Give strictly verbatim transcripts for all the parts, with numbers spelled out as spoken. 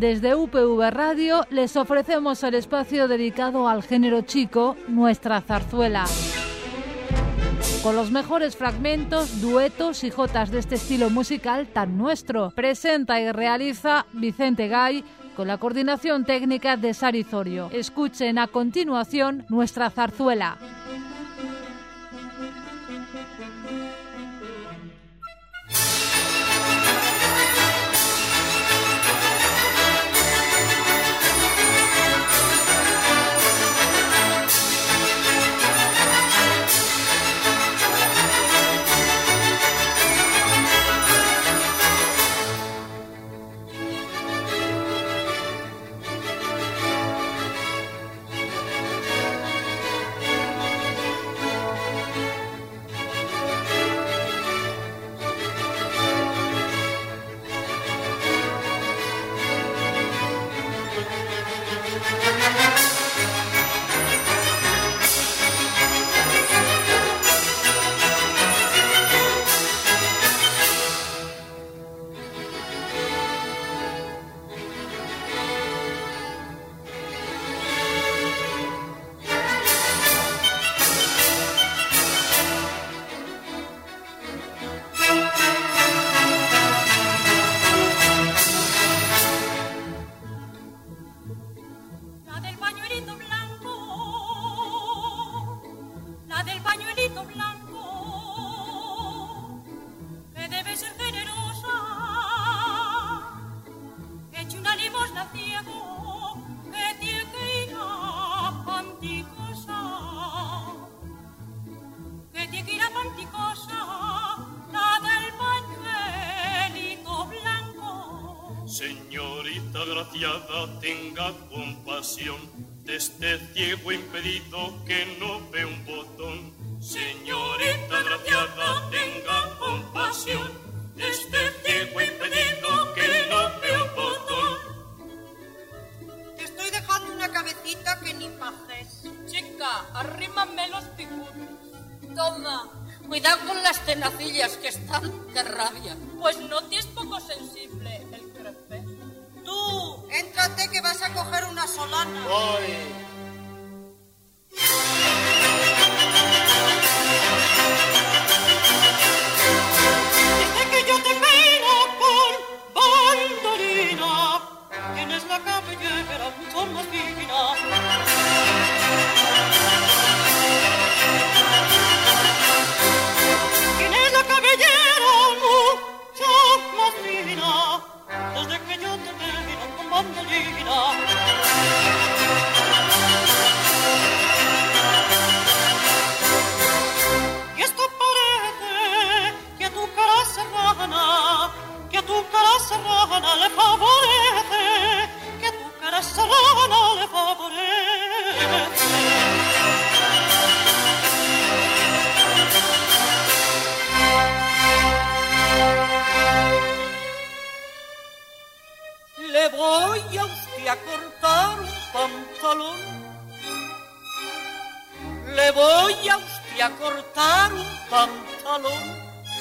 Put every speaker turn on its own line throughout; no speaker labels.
Desde U P V Radio les ofrecemos el espacio dedicado al género chico, Nuestra Zarzuela. Con los mejores fragmentos, duetos y jotas de este estilo musical tan nuestro. Presenta y realiza Vicente Gay con la coordinación técnica de Sari Zorio. Escuchen a continuación Nuestra Zarzuela.
Señorita agraciada, tenga compasión de este ciego impedido que no ve un botón. Señorita agraciada, tenga compasión de este ciego impedido que no ve un botón.
Te estoy dejando una cabecita que ni pajes.
Chica, arrímame los picudos. Toma, cuidado con las tenacillas que están de rabia. Pues no te es poco sensible el crepe.
Tú, éntrate que vas a coger una solana.
¡Ay!
Desde que yo te miro con bandolina, tienes la cabellera mucho más fina. Tienes la cabellera mucho más fina, desde que yo te miro con bandolina. Y esto parece que a tu cara serrana, que a tu cara serrana le favorece, que a tu cara serrana le favorece. Le voy a usted a cortar un pantalón. Le voy a usted a cortar un pantalón.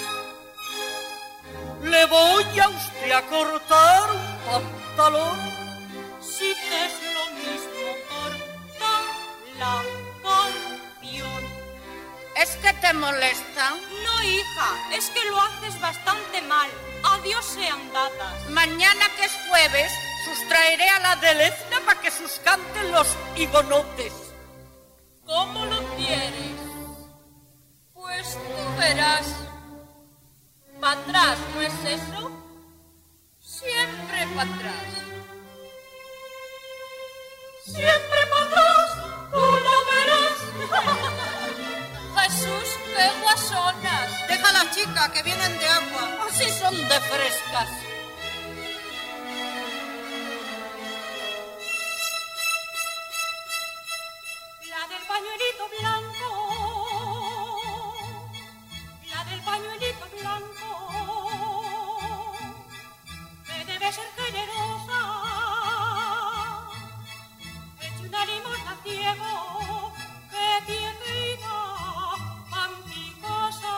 Le voy a usted a cortar un pantalón. Si te es lo mismo, corta la canción.
¿Es que te molesta?
No, hija, es que lo haces bastante mal. Adiós sean datas.
Mañana, que es jueves, sustraeré a la Delezna para que sus canten los higonotes. ¿Cómo lo quieres? Pues tú verás. ¿Para atrás no es eso? Siempre para atrás. Siempre para atrás, tú lo verás. Jesús, qué guasonas.
Deja a la chica, que vienen de agua.
Así son de frescas.
La del pañuelito blanco, la del pañuelito blanco, que debe ser generosa, eche una limosna ciego, que tiene que ir a mi casa.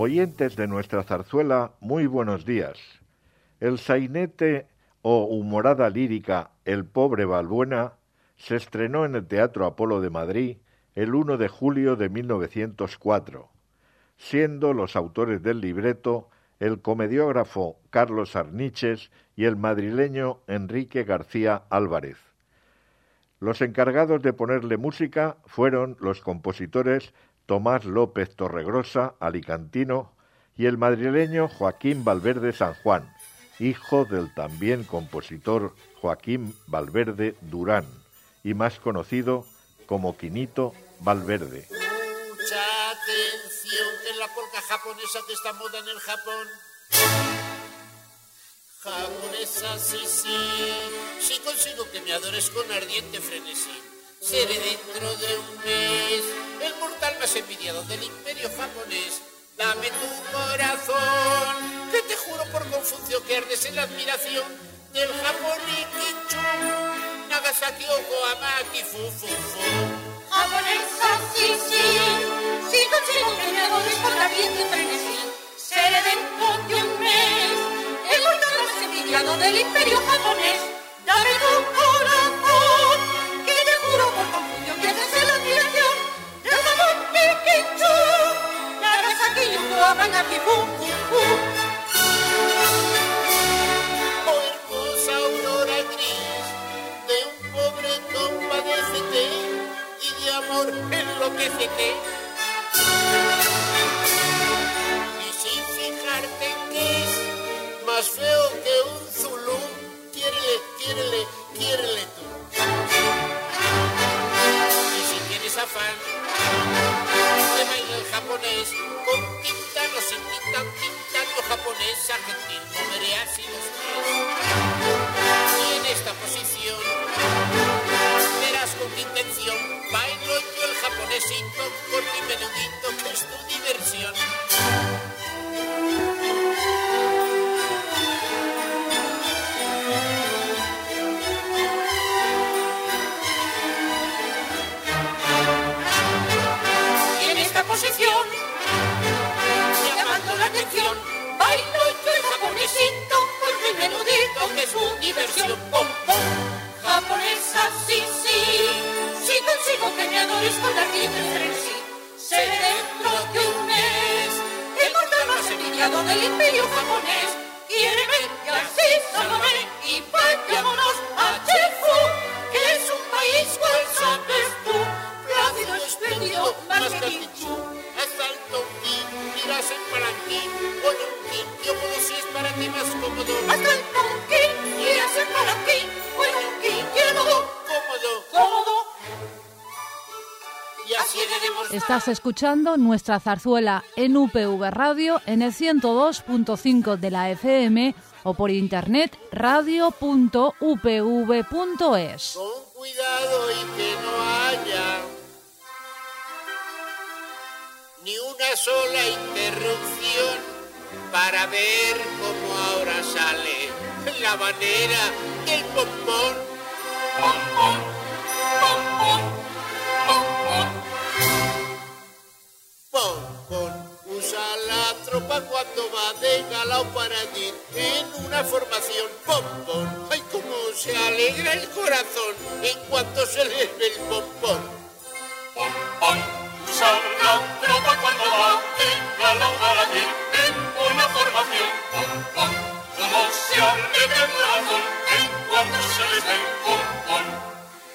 Oyentes de nuestra zarzuela, muy buenos días. El sainete o humorada lírica El pobre Balbuena se estrenó en el Teatro Apolo de Madrid el primero de julio de mil novecientos cuatro, siendo los autores del libreto el comediógrafo Carlos Arniches y el madrileño Enrique García Álvarez. Los encargados de ponerle música fueron los compositores Tomás López Torregrosa, alicantino, y el madrileño Joaquín Valverde San Juan, hijo del también compositor Joaquín Valverde Durán, y más conocido como Quinito Valverde.
Mucha atención, que es la polca japonesa que está moda en el Japón. Japonesa, sí, sí, sí consigo que me adores con ardiente frenesí. Seré dentro de un mes el mortal más envidiado del imperio japonés. Dame tu corazón, que te juro por Confucio que ardes en la admiración del Japón y Kichu, Nagasaki, Yokohama, Kifu, fu, fu.
Japonesa, sí, sí, sí consigo que me adores con ardiente frenesí. Seré dentro de un mes el mortal más envidiado del imperio japonés. Dame tu corazón, que te juro por Confucio que ardes en la admiración del Japón y Kichu, Nagasaki, Yokohama, Kifu, fu, fu.
Oh, hermosa aurora gris de un pobre compadécete y de amor enloquécete. Y sin fijarte en que es más feo que un zulú, quiérele, quiérele, quiérele tú. Y si tienes afán de bailar japonés, con quintano, sin quintano, quintano japonés, argentino, moveré así los pies. Y en esta posición verás con qué intención bailo yo el japonesito, corto y menudito, que es tu diversión.
Y en esta posición, llamando la atención, bailo yo el japonesito, corto y menudito, que es su diversión. Pom, pom. Japonesa, sí, sí, sí consigo que me adores con ardiente frenesí. Seré dentro de un mes el mortal más envidiado del imperio japonés. Quiéreme y así sálvame y vayámonos a Chifu, que es un país cual sabes tú, plácido, espléndido, más que Kichu.
Asalto un king, tiras el palanquín, con un king, yo puedo si es para ti más cómodo.
Hasta el palanquín, y hacer palanquín, bueno, king, cómodo,
Cómodo,
cómodo.
y así heredemos.
Estás escuchando nuestra zarzuela en U P V Radio en el ciento dos punto cinco de la F M o por internet radio punto u p v punto es.
Con cuidado y que no haya ni una sola interrupción para ver cómo ahora sale la manera, el pompón.
Pompón, pompón, pompón.
Pompón usa la tropa cuando va de gala o paradín en una formación. Pompón, ay cómo se alegra el corazón en cuanto se le ve el pompón.
Pompón, usa la tropa cuando va de gala o paradín en una formación. Pompón, como se alegra el corazón en cuanto se les ve el pompón.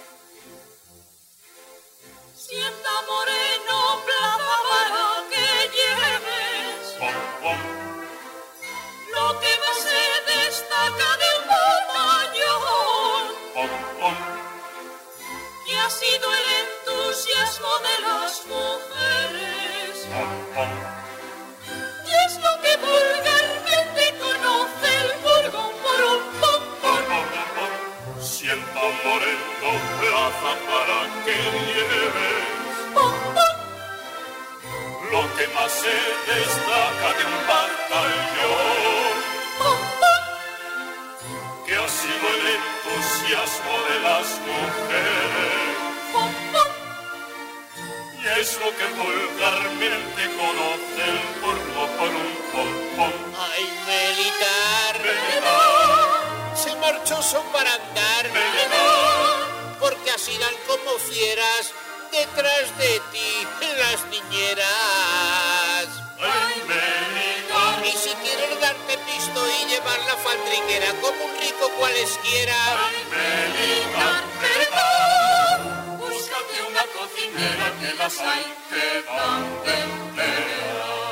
Sienta moreno plaza para que lleves
Pompón,
lo que más se destaca del batallón,
pompón,
que ha sido el entusiasmo de las mujeres,
pompón,
y es lo que vulgarmente conoce el burgón por un pompón.
pompón. Sienta moreno plaza para que lleves
Pompón,
lo que más se destaca de un batallón,
pompón,
que ha sido el entusiasmo de las mujeres.
pompón,
Y ¿Qué es lo que vulgarmente conoce el burro por un pompón?
Ay, militar,
Militar,
se marchó son para andar,
militar,
porque así dan como fieras detrás de ti las niñeras.
ay, militar,
Y si quieres darte pisto y llevar la faldriquera como un rico cualesquiera,
militar, militar, búscate una cocinera que las hay que dan de enteras.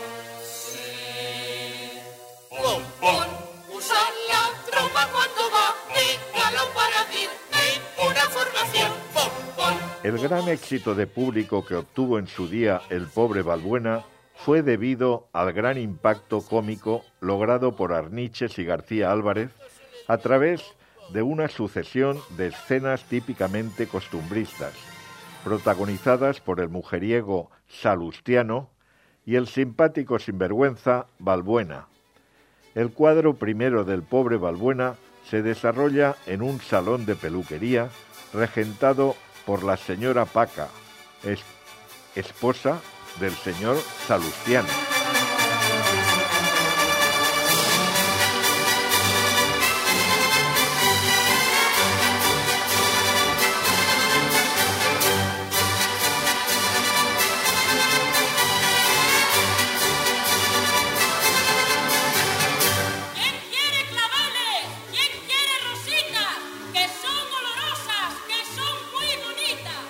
pom,
Pom,
usar la tropa cuando va de galán para ir en una formación, pom, pom.
El gran éxito de público que obtuvo en su día El pobre Balbuena fue debido al gran impacto cómico logrado por Arniches y García Álvarez a través de una sucesión de escenas típicamente costumbristas, protagonizadas por el mujeriego Salustiano y el simpático sinvergüenza Balbuena. El cuadro primero del pobre Balbuena se desarrolla en un salón de peluquería regentado por la señora Paca, es, esposa del señor Salustiano.
¿Quién quiere claveles? ¿Quién quiere rositas? Que son olorosas, que son muy bonitas.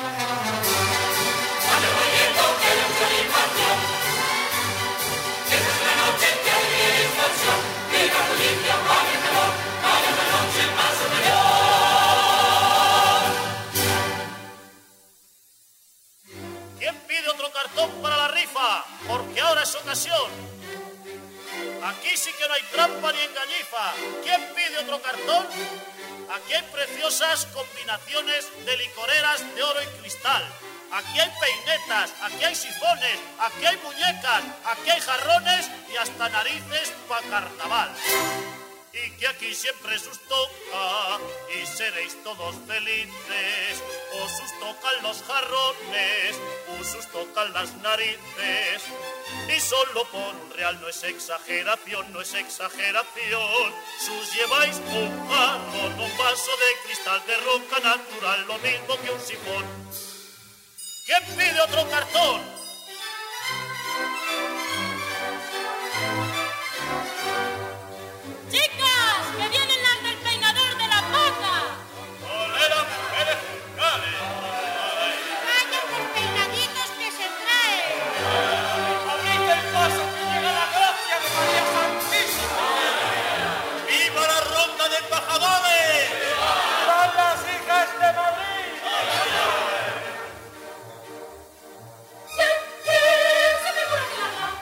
¿Quién pide otro cartón para la rifa? Porque ahora es ocasión. Aquí sí que no hay trampa ni engañifa. ¿Quién pide otro cartón? Aquí hay preciosas combinaciones de licoreras de oro y cristal. Aquí hay peinetas, aquí hay sifones, aquí hay muñecas, aquí hay jarrones y hasta narices para carnaval. Y que aquí siempre sus toca y seréis todos felices. Os os tocan los jarrones, os os tocan las narices. Y solo por un real no es exageración, no es exageración. Sus lleváis un jarrón, un vaso de cristal de roca natural, lo mismo que un sifón. ¿Quién pide otro cartón?
¡Chicas! ¡Que vienen las del peinador de la Paca!
¡Olera, mujeres fiscales!
¡Vayan los peinaditos que se traen!
¡Abrid el paso que llega la gracia de María Santísima! ¡Viva la ronda de embajadores! ¡Vivan las hijas de Madrid!
¡Se me fue aquí la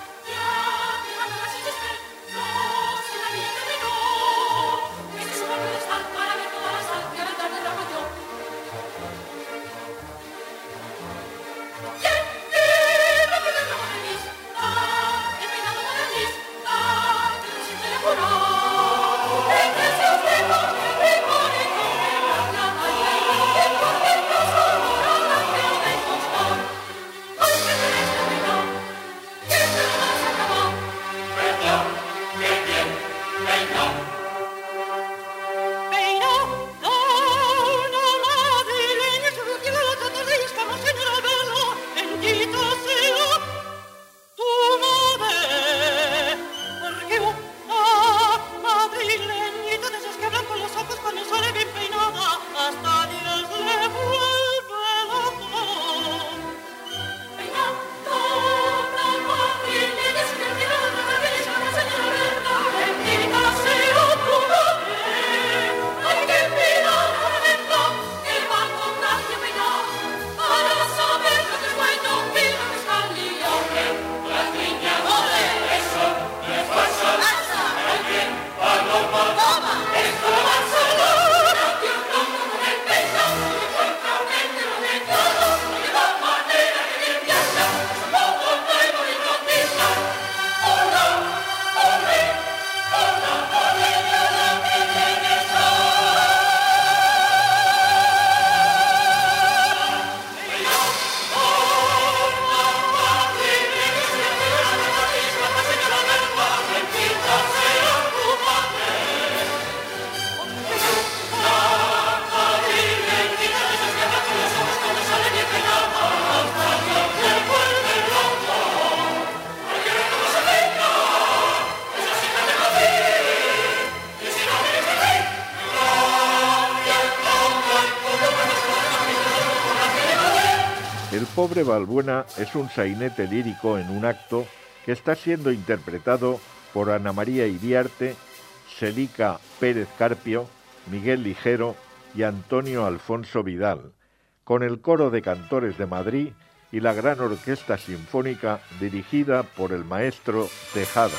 pobre Balbuena es un sainete lírico en un acto que está siendo interpretado por Ana María Iriarte, Celica Pérez Carpio, Miguel Ligero y Antonio Alfonso Vidal, con el Coro de Cantores de Madrid y la Gran Orquesta Sinfónica dirigida por el maestro Tejada.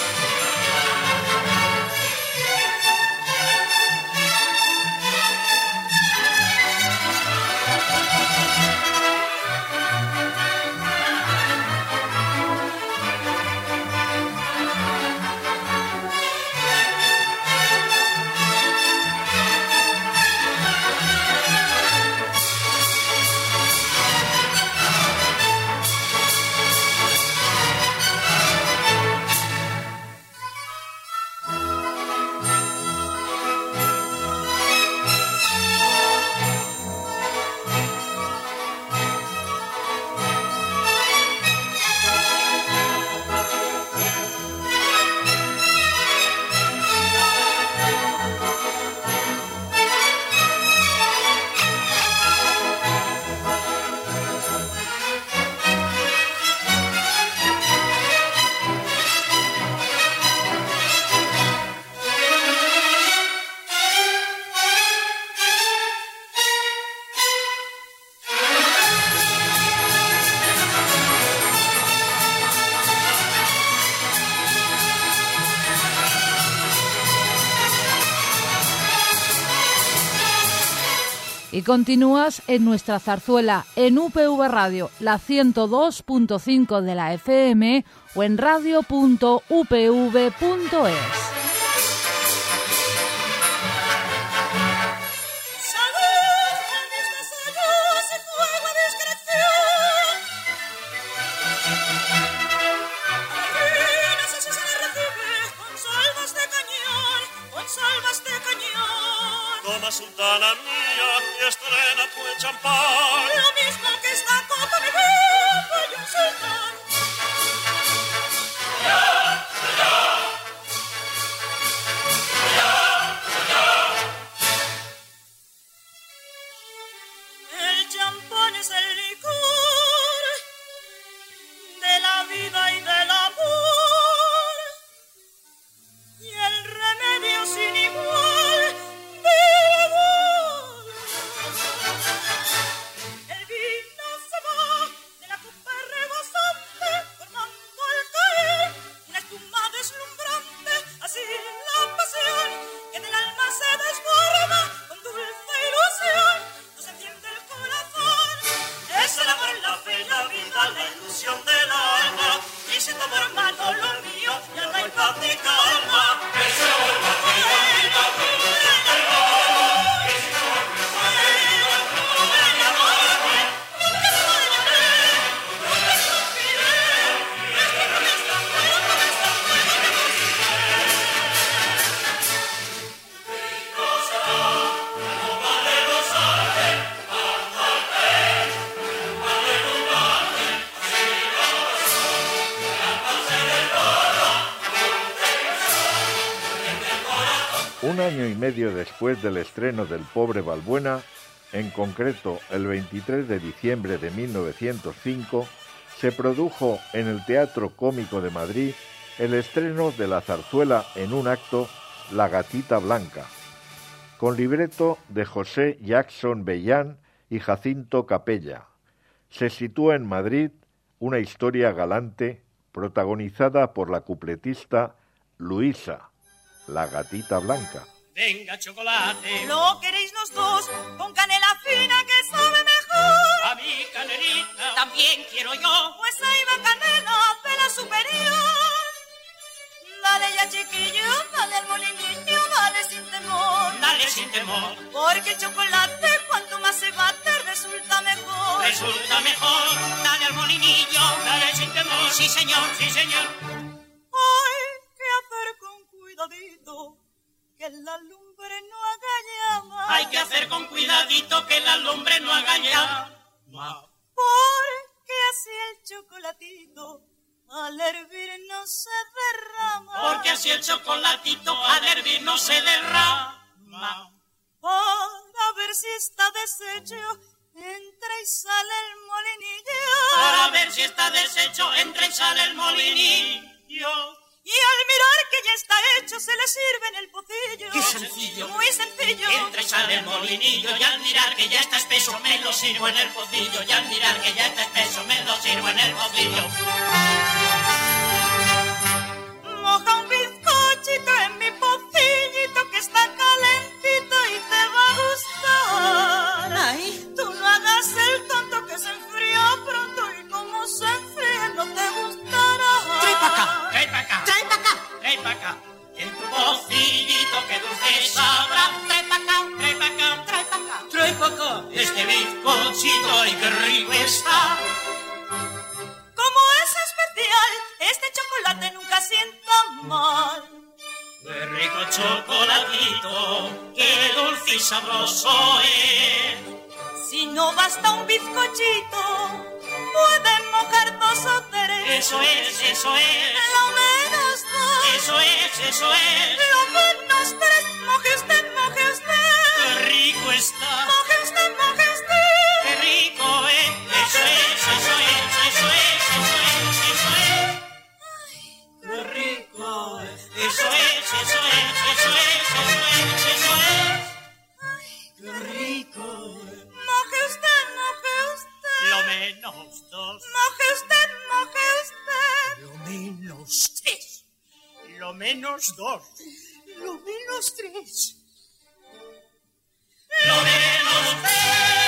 Y continúas en nuestra zarzuela en U P V Radio, la ciento dos punto cinco de la F M o en radio punto u p v punto es.
Toma, sultana mía, y estrena tu champán.
Lo mismo que esta copa me bebo y un sultán.
Señor, señor. Señor, señor.
El champán es el licor de la vida y del amor, y el remedio sin igual. El vino se va de la copa rebosante, formando al caer una espuma deslumbrante, así la pasión que del alma se desborda con dulce ilusión, nos enciende el corazón. Es el amor, la fe, la vida, la ilusión del alma, y si tomo hermano lo mío, ya no hay paz ni calma. Es el amor, la fe, la vida, la ilusión del alma.
Un año y medio después del estreno del pobre Balbuena, en concreto el veintitrés de diciembre de mil novecientos cinco, se produjo en el Teatro Cómico de Madrid el estreno de la zarzuela en un acto La Gatita Blanca, con libreto de José Jackson Bellán y Jacinto Capella. Se sitúa en Madrid una historia galante protagonizada por la cupletista Luisa, la Gatita Blanca.
Venga, chocolate.
Lo queréis los dos, con canela fina que sabe mejor.
A mi canelita.
También quiero yo.
Pues ahí va canela de la superior. Dale ya, chiquillo, dale al molinillo, dale sin temor.
Dale sin temor.
Porque el chocolate, cuanto más se bate, resulta mejor.
Resulta mejor.
Dale al molinillo.
Dale sin temor.
Sí, señor.
Sí, señor.
Hay que hacer con cuidadito que la lumbre no haga llama.
Hay que hacer con cuidadito que la lumbre no haga llama.
Porque así el chocolatito al hervir no se derrama.
Porque así el chocolatito al hervir no se derrama.
Para ver si está deshecho entre entra y sale el molinillo.
Para ver si está deshecho, entra y sale el molinillo.
Y al mirar que ya está hecho, se le sirve en el pocillo.
¡Qué sencillo!
Muy sencillo.
Entra y sale el molinillo, y al mirar que ya está espeso, me lo sirvo en el pocillo. Y al mirar que ya está espeso, me lo sirvo en el pocillo.
Moja un bizcochito en mi pocillito que está calentito y te va a gustar. Ay, tú no hagas el tonto que se enfría pronto y como se enfría no te gustará.
Trae pa' acá, trae pa' acá, trae pa' acá, trae pa' acá. En tu pocillito que dulce sabrá. Trae pa' acá, trae pa' acá, trae pa' acá, trae pa' acá. Este bizcochito, ay, qué rico está.
Como es especial, este chocolate nunca sienta mal.
¡Qué rico chocolatito! ¡Qué dulce y sabroso es!
Si no basta un bizcochito, pueden mojar dos o tres.
Eso es, eso es.
Lo menos dos.
Eso es, eso es.
Lo menos tres. Moje usted, moje usted.
¡Qué rico está!
Moje usted, moje usted.
¡Qué rico es! Eso es, eso es, eso es, eso es, eso es. ¡Qué rico es! Eso es, eso es, eso es, eso es, eso es. ¡Qué rico es!
Moje usted, moje usted.
Lo menos dos.
Moje usted, moje usted.
Lo menos tres. Lo menos dos. Lo menos tres. Lo menos tres.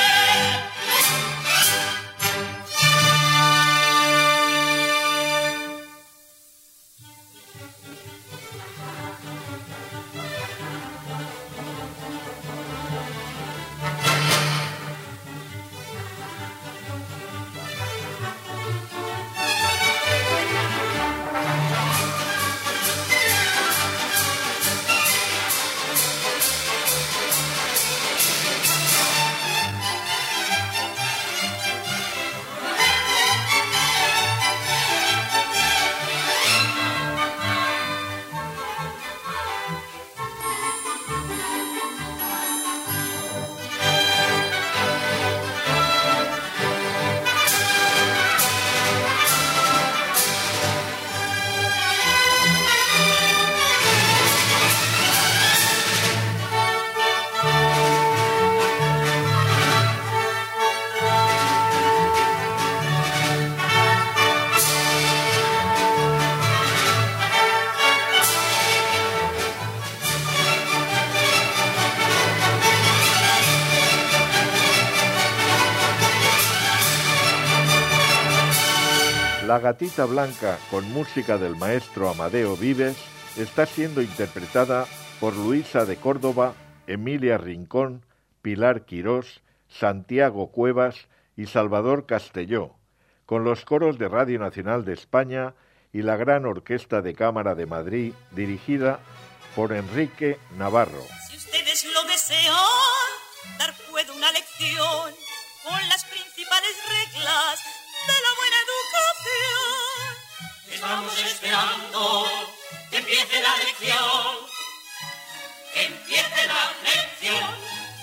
La gatita blanca, con música del maestro Amadeo Vives, está siendo interpretada por Luisa de Córdoba, Emilia Rincón, Pilar Quirós, Santiago Cuevas y Salvador Castelló, con los coros de Radio Nacional de España y la Gran Orquesta de Cámara de Madrid, dirigida por Enrique Navarro.
Si ustedes lo desean, dar puedo una lección con las principales reglas de la buena educación.
Estamos esperando que empiece la lección, que empiece la lección.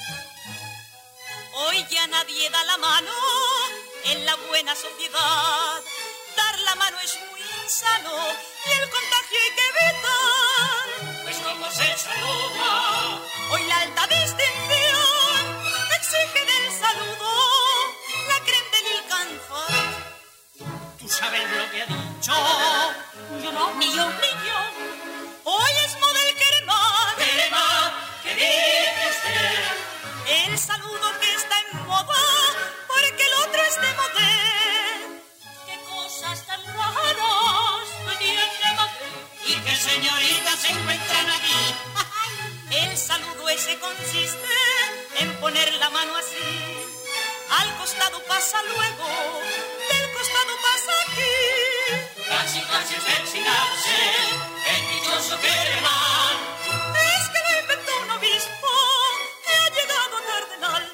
Hoy ya nadie da la mano en la buena sociedad. Dar la mano es muy insano y el contagio hay que evitar.
Pues como se saluda,
hoy la alta distinción exige del saludo la creen del alcanzar.
¿Tú sabes lo que ha dicho?
Yo no, ni yo, ni yo. Hoy es model queremar.
Queremar, ¿qué dice usted?
El saludo que está en moda porque el otro es de model.
Qué cosas tan raras me tiene Madrid. ¿Y qué señoritas se encuentran aquí?
El saludo ese consiste en poner la mano así. Al costado pasa luego, del costado pasa aquí.
Casi, casi es versinarse, el dichoso queremar.
Es que lo inventó un obispo que ha llegado a cardenal.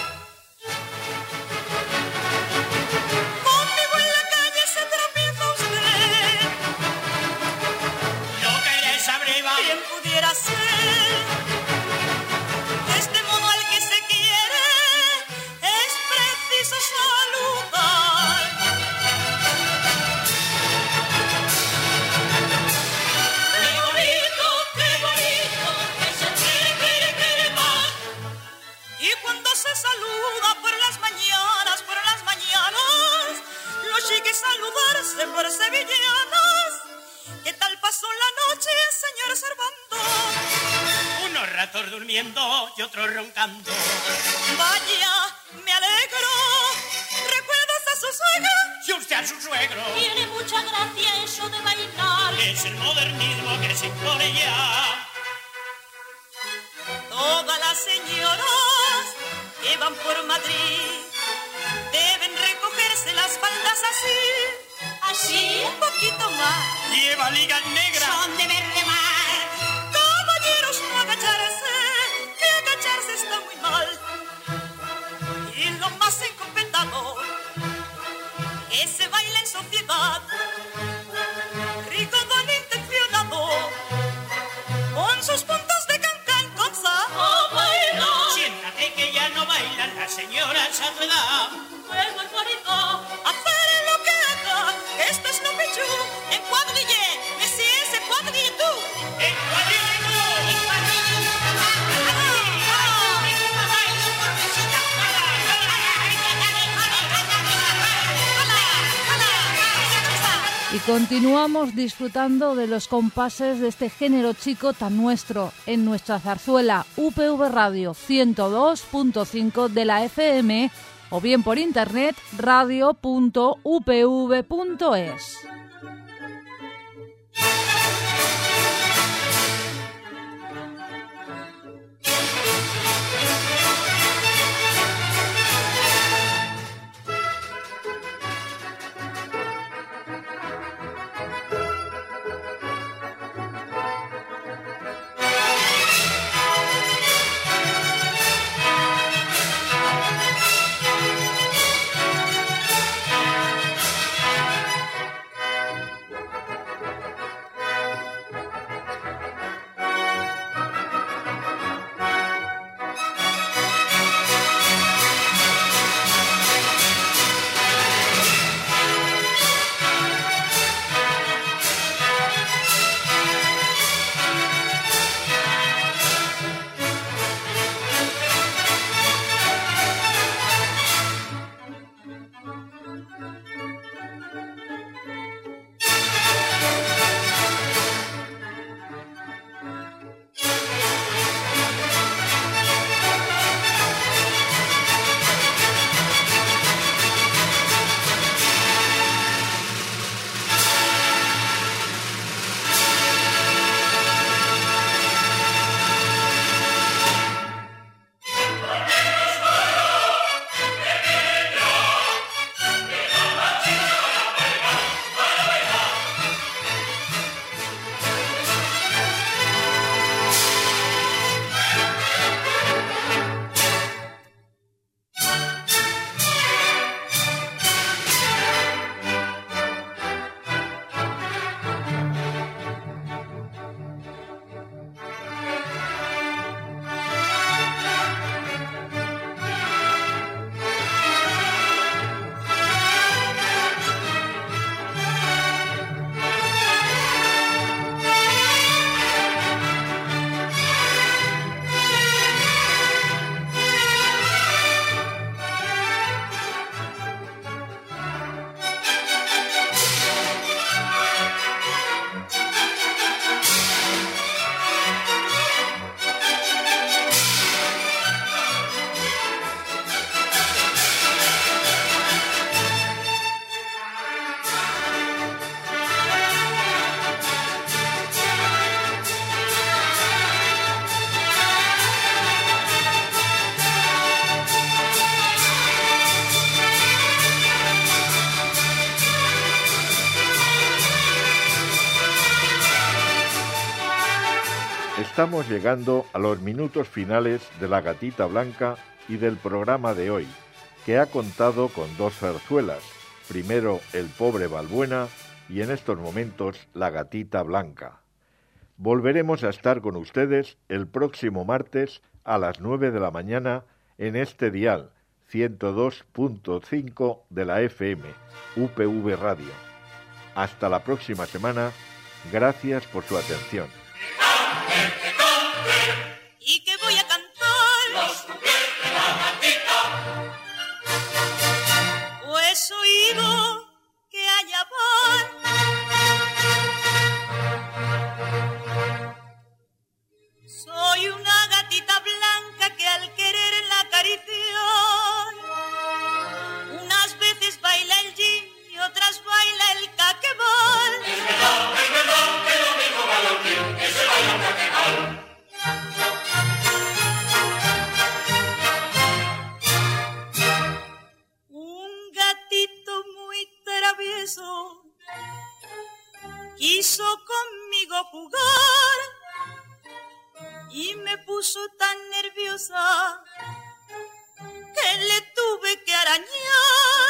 Conmigo en la calle se tropieza usted.
No querés arriba.
Bien pudiera ser. Este modo al que se quiere es
unos durmiendo y otros roncando.
Vaya, me alegro. ¿Recuerdas a su suegra?
Y usted a su suegro.
Tiene mucha gracia eso de bailar.
Es el modernismo que se impone ya.
Todas las señoras que van por Madrid deben recogerse las faldas así, así, un poquito más.
Lleva ligas negras.
Son de verde mar. Caballeros, no agacharse, que agacharse está muy mal. Y lo más encopetado, que se baila en sociedad. Rico don intencionado, con sus puntos de cancan con sa. ¡Oh, baila!
Siéntate que ya no bailan las señoras a tu edad.
Luego el bonito, hacer lo que haga. Esto es lo pichu. En cuadrille, me si ese cuadrille tú.
¡En cuadrille tú! ¡En cuadrille tú!
Y continuamos disfrutando de los compases de este género chico tan nuestro en nuestra zarzuela U P V Radio ciento dos punto cinco de la F M o bien por internet radio punto u p v punto es.
Estamos llegando a los minutos finales de La Gatita Blanca y del programa de hoy, que ha contado con dos zarzuelas, primero El pobre Balbuena y en estos momentos La Gatita Blanca. Volveremos a estar con ustedes el próximo martes a las nueve de la mañana en este dial ciento dos punto cinco de la F M, U P V Radio. Hasta la próxima semana, gracias por su atención.
Y que voy a cantar
Los cuplés de la gatita.
Pues oído que allá van. Soy una gatita puso tan nerviosa que le tuve que arañar,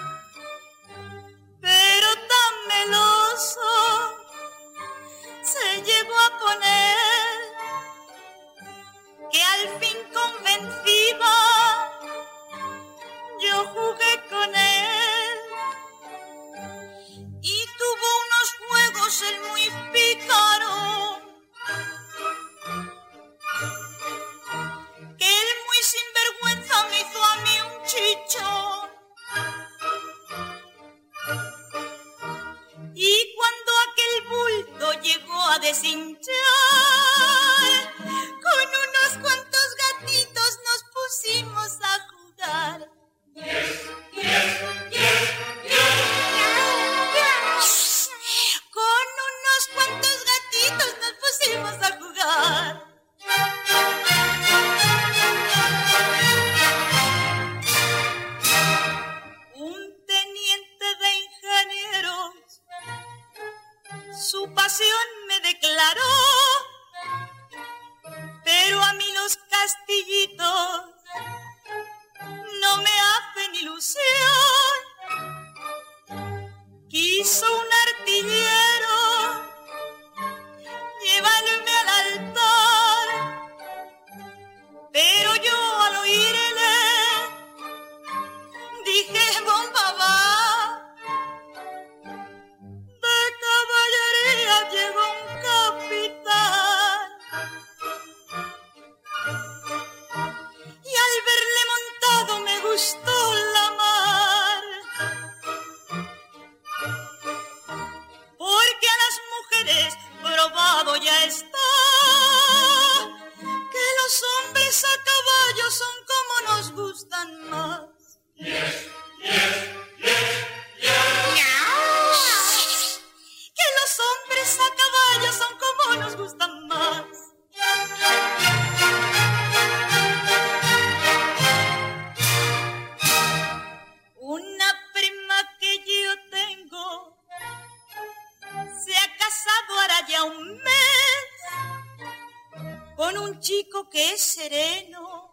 pero tan meloso se llegó a poner que al fin convencida yo jugué con él y tuvo unos juegos él muy pícaro que él muy sinvergüenza me hizo a mí un chichón. Y cuando aquel bulto llegó a deshinchar, con unos cuantos gatitos nos pusimos a jugar. Yes, yes, yes, yes. Con unos cuantos gatitos nos pusimos a jugar. Un teniente de ingenieros su pasión me declaró, pero a mí los castillitos no me hacen ilusión. Quiso un artillero llevarme al altar, pero yo al oírle dije bomba va. De caballería llegó un capitán y al verle montado me gustó la mar, porque a las mujeres probado ya está que los hombres a caballo son como nos gustan más. Yes, yes, yes, yes. Que los hombres a caballo son como nos gustan más. Una prima que yo tengo se ha casado hará ya un mes con un chico que es sereno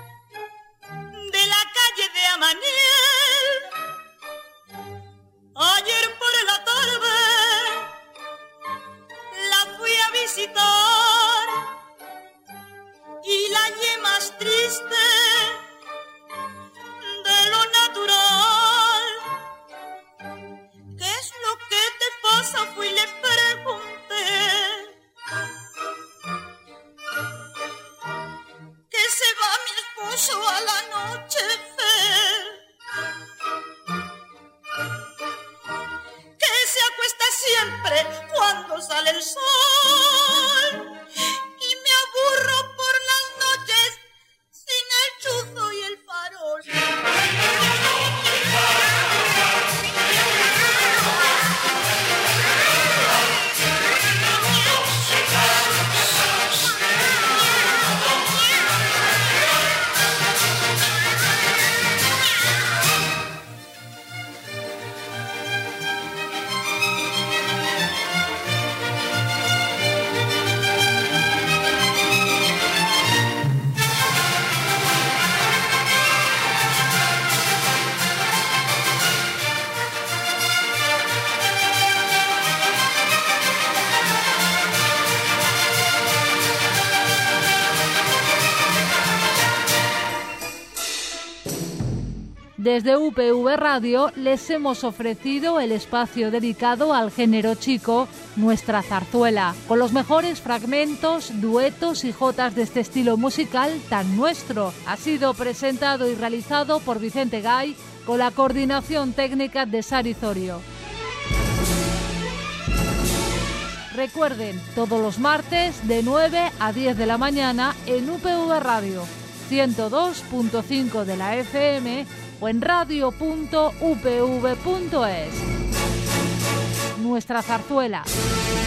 de la calle de Amanil. Ayer por la tarde la fui a visitar y la hallé más triste de lo natural. ¿Qué es lo que te pasa? Fui y le pregunté. Que se va mi esposo al anochecer, que se acuesta siempre cuando sale el sol y me aburro por las noches sin el chuzo y el farol.
Desde U P V Radio les hemos ofrecido el espacio dedicado al género chico, Nuestra Zarzuela, con los mejores fragmentos, duetos y jotas de este estilo musical tan nuestro. Ha sido presentado y realizado por Vicente Gay, con la coordinación técnica de Sari Zorio. Recuerden, todos los martes de nueve a diez de la mañana en U P V Radio, ciento dos punto cinco de la F M o en radio punto u p v punto es. Nuestra Zarzuela.